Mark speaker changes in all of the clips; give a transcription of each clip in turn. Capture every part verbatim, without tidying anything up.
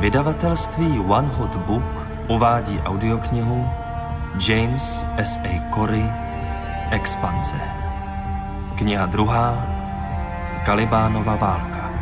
Speaker 1: Vydavatelství One Hot Book uvádí audioknihu James S A Corey Expanze. Kniha druhá Kalibánova válka.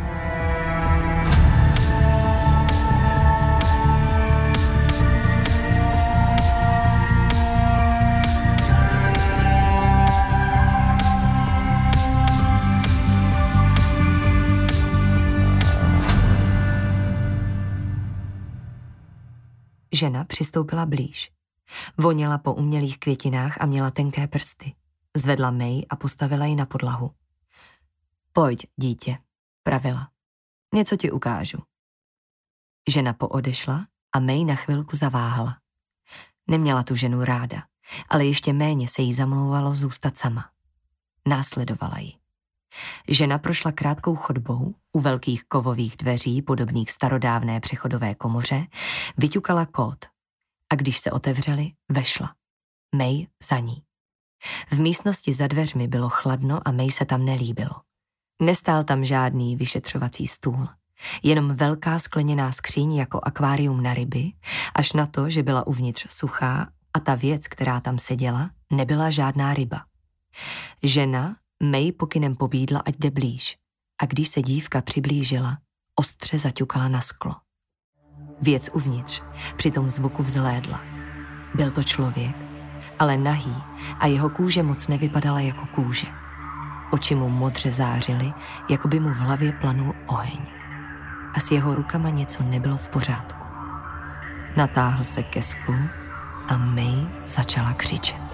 Speaker 2: Žena přistoupila blíž. Voněla po umělých květinách a měla tenké prsty. Zvedla May a postavila ji na podlahu. Pojď, dítě, pravila. Něco ti ukážu. Žena poodešla a May na chvilku zaváhala. Neměla tu ženu ráda, ale ještě méně se jí zamlouvalo zůstat sama. Následovala ji. Žena prošla krátkou chodbou, u velkých kovových dveří, podobných starodávné přechodové komoře, vyťukala kód a když se otevřely, vešla. May za ní. V místnosti za dveřmi bylo chladno a May se tam nelíbilo. Nestál tam žádný vyšetřovací stůl, jenom velká skleněná skříň jako akvárium na ryby, až na to, že byla uvnitř suchá a ta věc, která tam seděla, nebyla žádná ryba. Žena May pokynem pobídla, ať jde blíž, a když se dívka přiblížila, ostře zaťukala na sklo. Věc uvnitř při tom zvuku vzhlédla. Byl to člověk, ale nahý a jeho kůže moc nevypadala jako kůže. Oči mu modře zářily, jako by mu v hlavě planul oheň. A s jeho rukama něco nebylo v pořádku. Natáhl se ke sklu a May začala křičet.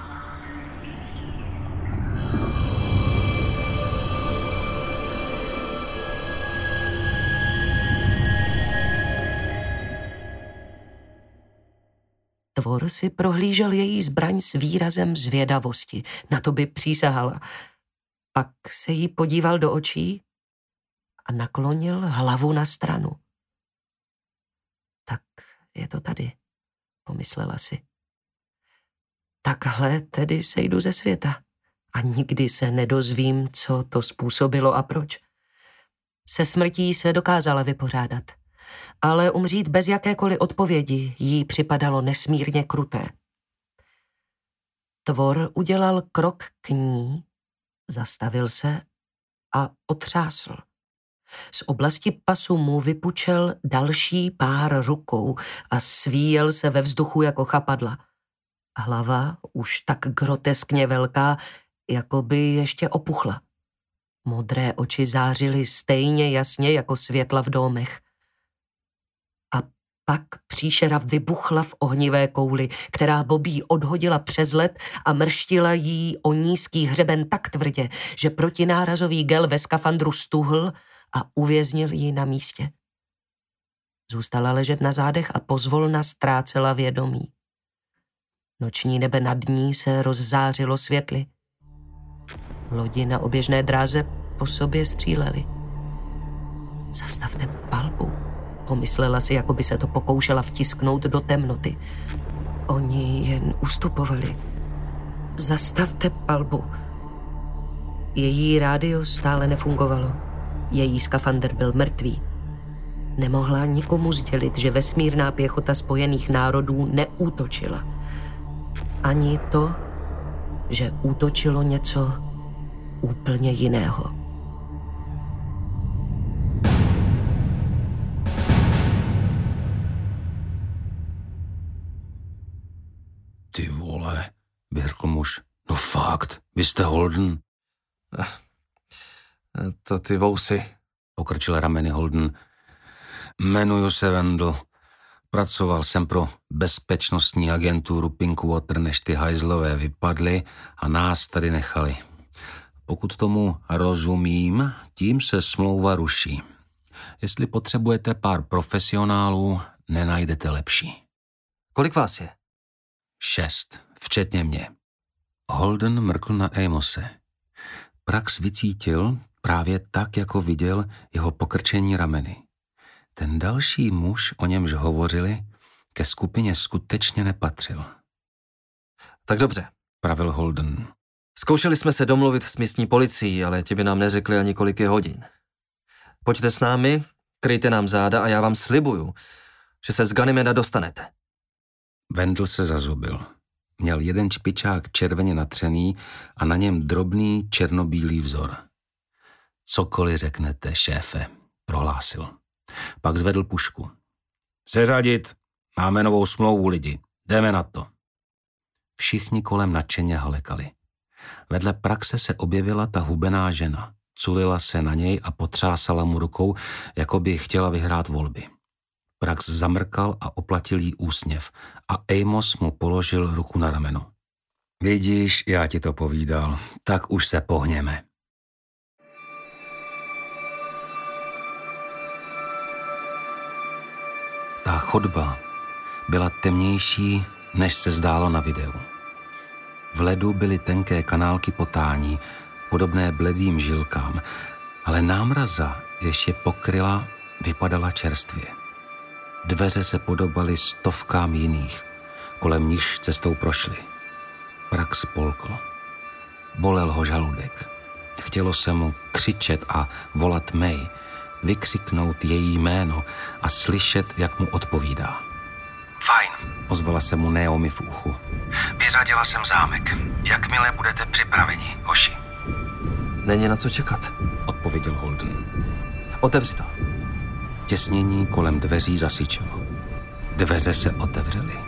Speaker 3: Tvor si prohlížel její zbraň s výrazem zvědavosti, na to by přísahala. Pak se jí podíval do očí a naklonil hlavu na stranu. Tak je to tady, pomyslela si. Takhle tedy sejdu ze světa a nikdy se nedozvím, co to způsobilo a proč. Se smrtí se dokázala vypořádat, ale umřít bez jakékoliv odpovědi jí připadalo nesmírně kruté. Tvor udělal krok k ní, zastavil se a otřásl. Z oblasti pasu mu vypučel další pár rukou a svíjel se ve vzduchu jako chapadla. Hlava, už tak groteskně velká, jako by ještě opuchla. Modré oči zářily stejně jasně jako světla v domech. Pak příšera vybuchla v ohnivé kouli, která Bobby odhodila přes led a mrštila jí o nízký hřeben tak tvrdě, že protinárazový gel ve skafandru stuhl a uvěznil ji na místě. Zůstala ležet na zádech a pozvolna ztrácela vědomí. Noční nebe nad ní se rozzářilo světly. Lodi na oběžné dráze po sobě střílely. Zastavte palbu, pomyslela si, jako by se to pokoušela vtisknout do temnoty. Oni jen ustupovali. Zastavte palbu. Její rádio stále nefungovalo. Její skafandr byl mrtvý. Nemohla nikomu sdělit, že vesmírná pěchota Spojených národů neútočila. Ani to, že útočilo něco úplně jiného.
Speaker 4: Ty vole, vyhrkl muž. No fakt, vy jste Holden?
Speaker 1: To ty vousy.
Speaker 4: Pokrčil rameny Holden. Jmenuju se Wendell. Pracoval jsem pro bezpečnostní agenturu Pinkwater, než ty hajzlové vypadly a nás tady nechali. Pokud tomu rozumím, tím se smlouva ruší. Jestli potřebujete pár profesionálů, nenajdete lepší.
Speaker 1: Kolik vás je?
Speaker 4: Šest, včetně mě. Holden mrkl na Amose. Prax vycítil právě tak, jako viděl jeho pokrčení rameny. Ten další muž, o němž hovořili, ke skupině skutečně nepatřil.
Speaker 1: Tak dobře,
Speaker 4: pravil Holden.
Speaker 1: Zkoušeli jsme se domluvit s místní policií, ale ti by nám neřekli ani kolik je hodin. Pojďte s námi Kryjte nám záda a já vám slibuju, že se z Ganymeda dostanete.
Speaker 4: Wendell se zazubil. Měl jeden špičák červeně natřený a na něm drobný černobílý vzor. Cokoliv řeknete, šéfe, prohlásil. Pak zvedl pušku. Seřadit, máme novou smlouvu, lidi. Jdeme na to. Všichni kolem nadšeně halekali. Vedle praxe se objevila ta hubená žena. Culila se na něj a potřásala mu rukou, jako by chtěla vyhrát volby. Prax zamrkal a oplatil jí úsměv a Amos mu položil ruku na rameno. Vidíš, já ti to povídal, tak už se pohněme. Ta chodba byla temnější, než se zdálo na videu. V ledu byly tenké kanálky potání, podobné bledým žilkám, ale námraza, jež je pokryla, vypadala čerstvě. Dveře se podobaly stovkám jiných, kolem nichž cestou prošli. Prax polkl. Bolel ho žaludek. Chtělo se mu křičet a volat May, vykřiknout její jméno a slyšet, jak mu odpovídá. Fajn, ozvala se mu Naomi v uchu. Vyřadila jsem zámek. Jakmile budete připraveni, hoši.
Speaker 1: Není na co čekat,
Speaker 4: odpověděl Holden.
Speaker 1: Otevři to.
Speaker 4: Těsnění kolem dveří zasyčelo. Dveře se otevřely.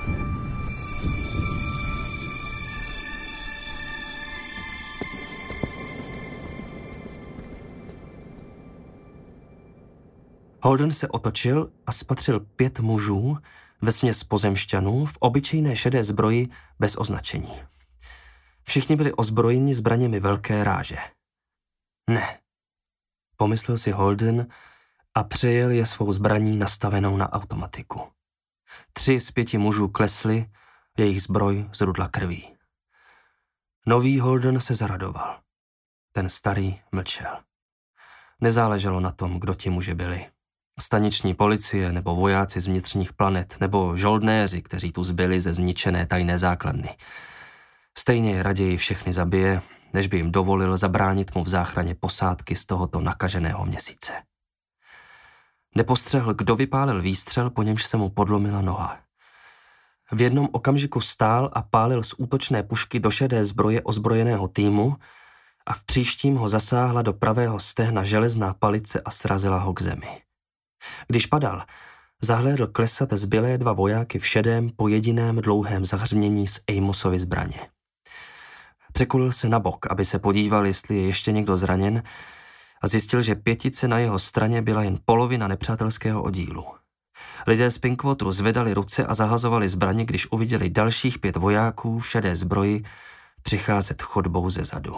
Speaker 1: Holden se otočil a spatřil pět mužů, vesměs pozemšťanů, v obyčejné šedé zbroji bez označení. Všichni byli ozbrojeni zbraněmi velké ráže. Ne, pomyslel si Holden a přejel je svou zbraní nastavenou na automatiku. Tři z pěti mužů klesli, jejich zbroj zrudla krví. Nový Holden se zaradoval. Ten starý mlčel. Nezáleželo na tom, kdo ti muži byli. Staniční policie nebo vojáci z vnitřních planet nebo žoldnéři, kteří tu zbyli ze zničené tajné základny. Stejně je raději všechny zabije, než by jim dovolil zabránit mu v záchraně posádky z tohoto nakaženého měsíce. Nepostřehl, kdo vypálil výstřel, po němž se mu podlomila noha. V jednom okamžiku stál a pálil z útočné pušky do šedé zbroje ozbrojeného týmu a v příštím ho zasáhla do pravého stehna železná palice a srazila ho k zemi. Když padal, zahlédl klesat zbylé dva vojáky v šedém po jediném dlouhém zahřmění z Amosovy zbraně. Překulil se na bok, aby se podíval, jestli je ještě někdo zraněn, a zjistil, že pětice na jeho straně byla jen polovina nepřátelského oddílu. Lidé z Pinkwateru zvedali ruce a zahazovali zbraně, když uviděli dalších pět vojáků v šedé zbroji přicházet chodbou ze zadu.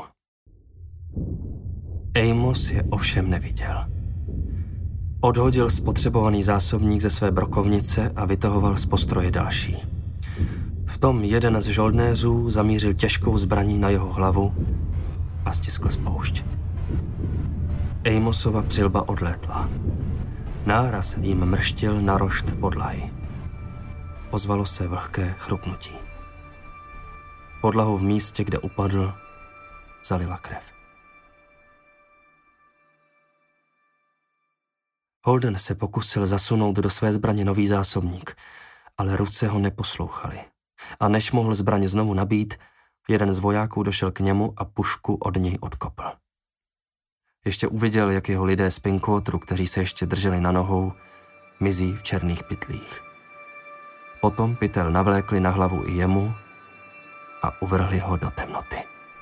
Speaker 1: Amos je ovšem neviděl. Odhodil spotřebovaný zásobník ze své brokovnice a vytahoval z postroje další. V tom jeden z žoldnéřů zamířil těžkou zbraní na jeho hlavu a stiskl spoušť. Amosova přilba odlétla. Náraz jim mrštil na rošt podlahy. Ozvalo se vlhké chrupnutí. Podlahu v místě, kde upadl, zalila krev. Holden se pokusil zasunout do své zbraně nový zásobník, ale ruce ho neposlouchaly. A než mohl zbraň znovu nabít, jeden z vojáků došel k němu a pušku od něj odkopl. Ještě uviděl, jak jeho lidé z Pinkwateru, kteří se ještě drželi na nohou, mizí v černých pytlích. Potom pytel navlékli na hlavu i jemu a uvrhli ho do temnoty.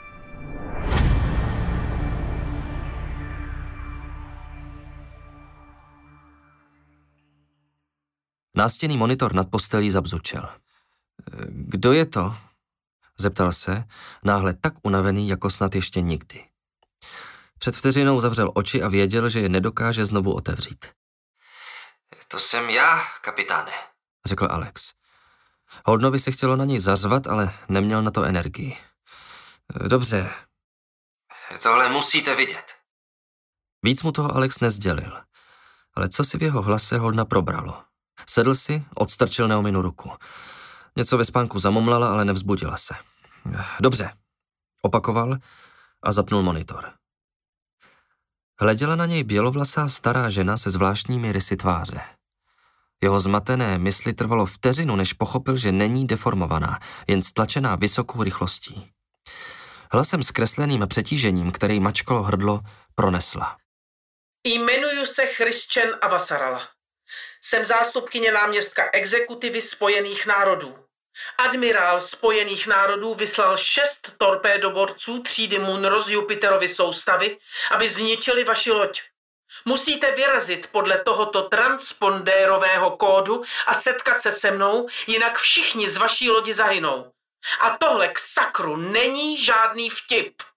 Speaker 1: Nástěnný monitor nad postelí zabzučel. Kdo je to? Zeptal se, náhle tak unavený, jako snad ještě nikdy. Před vteřinou zavřel oči a věděl, že je nedokáže znovu otevřít. To jsem já, kapitáne, řekl Alex. Holdenovi se chtělo na něj zařvat, ale neměl na to energii. Dobře, tohle musíte vidět. Víc mu toho Alex nezdělil, ale co si v jeho hlase Holdena probralo. Sedl si, odstrčil Naominu ruku. Něco ve spánku zamumlala, ale nevzbudila se. Dobře, opakoval a zapnul monitor. Hleděla na něj bělovlasá stará žena se zvláštními rysy tváře. Jeho zmatené mysli trvalo vteřinu, než pochopil, že není deformovaná, jen stlačená vysokou rychlostí. Hlasem zkresleným přetížením, který mačkalo hrdlo, pronesla.
Speaker 5: Jmenuji se Christian Avasarala. Jsem zástupkyně náměstka exekutivy Spojených národů. Admirál Spojených národů vyslal šest torpédoborců třídy Munro z Jupiterovy soustavy, aby zničili vaši loď. Musíte vyrazit podle tohoto transpondérového kódu a setkat se se mnou, jinak všichni z vaší lodi zahynou. A tohle k sakru není žádný vtip.